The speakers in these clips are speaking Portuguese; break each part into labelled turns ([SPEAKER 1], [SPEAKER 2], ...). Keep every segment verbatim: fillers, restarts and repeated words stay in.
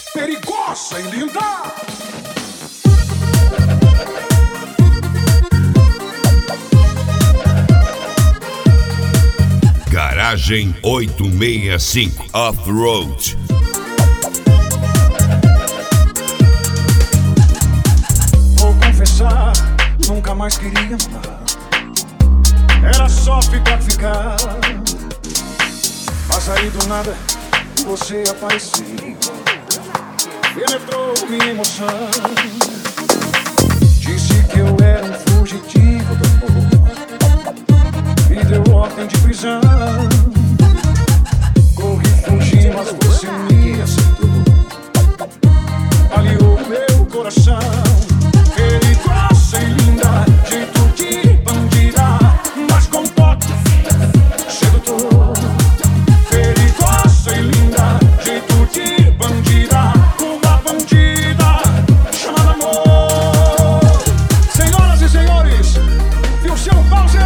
[SPEAKER 1] perigosa e linda.
[SPEAKER 2] Garagem oitocentos e sessenta e cinco Off-Road.
[SPEAKER 1] Vou confessar, nunca mais queria mudar. Era só ficar, ficar. Mas aí do nada você apareceu, penetrou minha emoção. Disse que eu era um fugitivo do amor, me deu ordem de prisão. Corri, fugi, mas você me aceitou, aliou meu coração. Perigosa e linda, jeito de bandida, mas com toque sedutor. Perigosa e linda, jeito de bandida, uma bandida chamada amor. Senhoras e senhores, e o seu pause.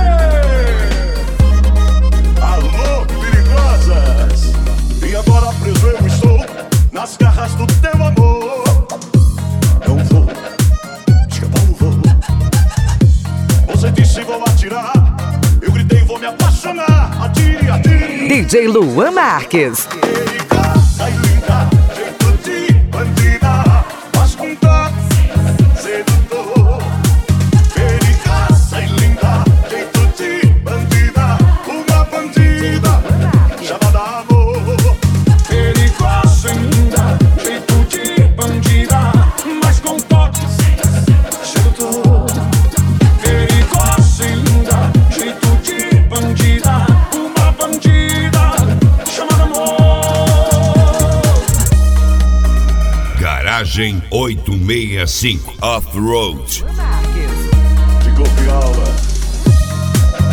[SPEAKER 3] Alô, perigosas! E agora preso eu estou nas garras do teu amor. Não vou escapar, não vou. Você disse vou atirar, eu gritei vou me apaixonar. Atire, atire.
[SPEAKER 4] D J Luan Marques.
[SPEAKER 3] Perigosa e linda, jeito de bandida, mas com toque sedutor. Perigosa e linda, jeito de bandida, uma bandida chamada amor.
[SPEAKER 1] Perigosa e linda, jeito de bandida, mas com toque sedutor. Perigosa e linda, jeito de bandida, uma bandida chamada amor.
[SPEAKER 2] Garagem oitocentos e sessenta e cinco Off-Road.
[SPEAKER 3] Ficou piala,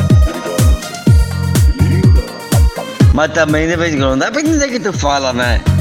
[SPEAKER 3] perigosa e linda.
[SPEAKER 5] Mas também de vez em quando não dá pra entender o que tu fala, né?